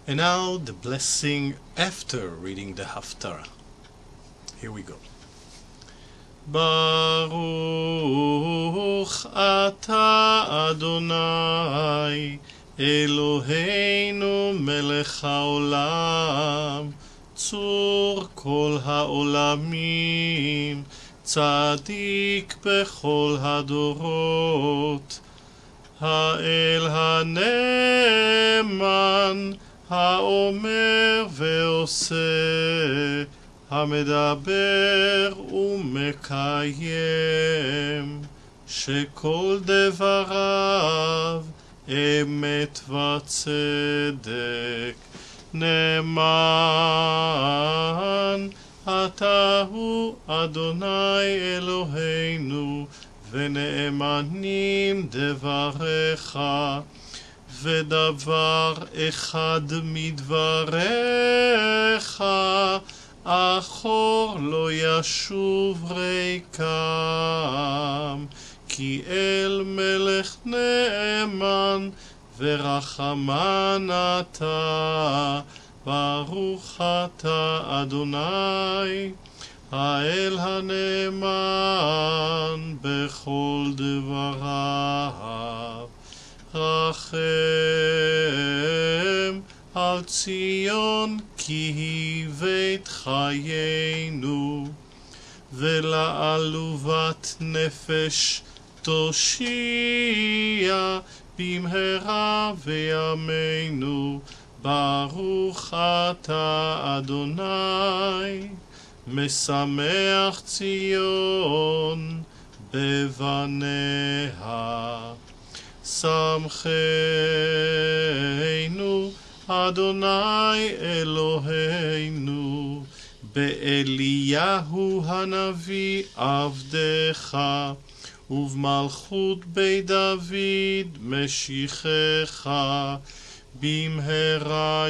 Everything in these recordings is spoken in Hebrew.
And now the blessing after reading the Haftarah. Here we go. Baruch Ata Adonai Eloheinu melech haolam צור כל העולמים צדיק בכל הדורות האל הנאמן האומר ועושה המדבר ומקיים שכל דבריו אמת וצדק נאמן אתה הוא אדוני אלוהינו ונאמנים דבריך ודבר אחד מדבריך אחור לא ישוב ריקם כי אל מלך נאמן ורחמן אתה ברוך אתה אדוני האל הנאמן בכל דבריו רחם על ציון כי היא בית חיינו ולעלובת נפש תושיע במהרה בימינו ברוך אתה אדוני משמח ציון בבניה שמחנו אדוני אלוהינו באליהו הנביא עבדך ובמלכות בית דוד משיחך במהרה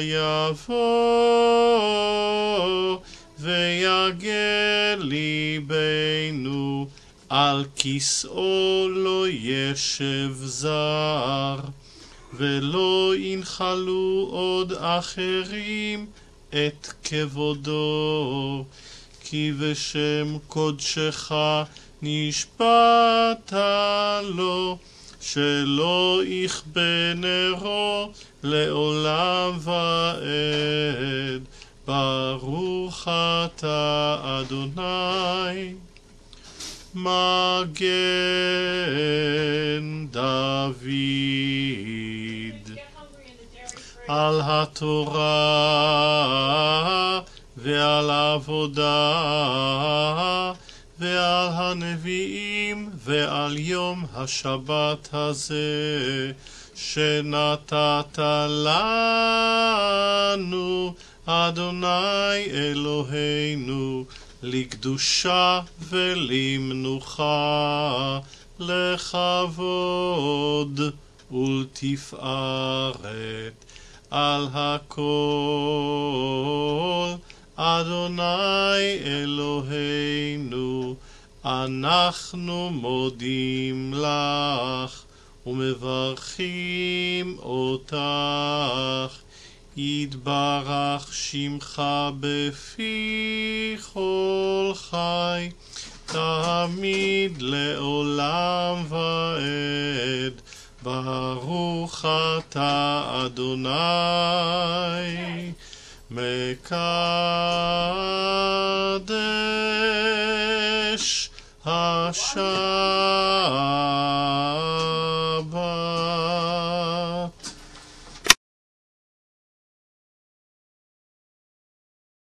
יבוא ויגל ליבנו על כיסאו לא ישב זר ולא ינחלו עוד אחרים את כבודו כי בשם קודשך נשבעת לו שלא יכבה נרו לעולם ועד ברוך אתה אדוני מגן דוד על התורה ועל עבודה ועל הנביאים ועל יום השבת הזה שנתת לנו אדוני אלוהינו לקדושה ולמנוחה לכבוד ולתפארת על הכל אדוני אלוהינו אנחנו מודים לך ומברכים אותך יתברך שמך בפי כל חי תמיד לעולם ועד ברוך אתה אדוני מקדש השם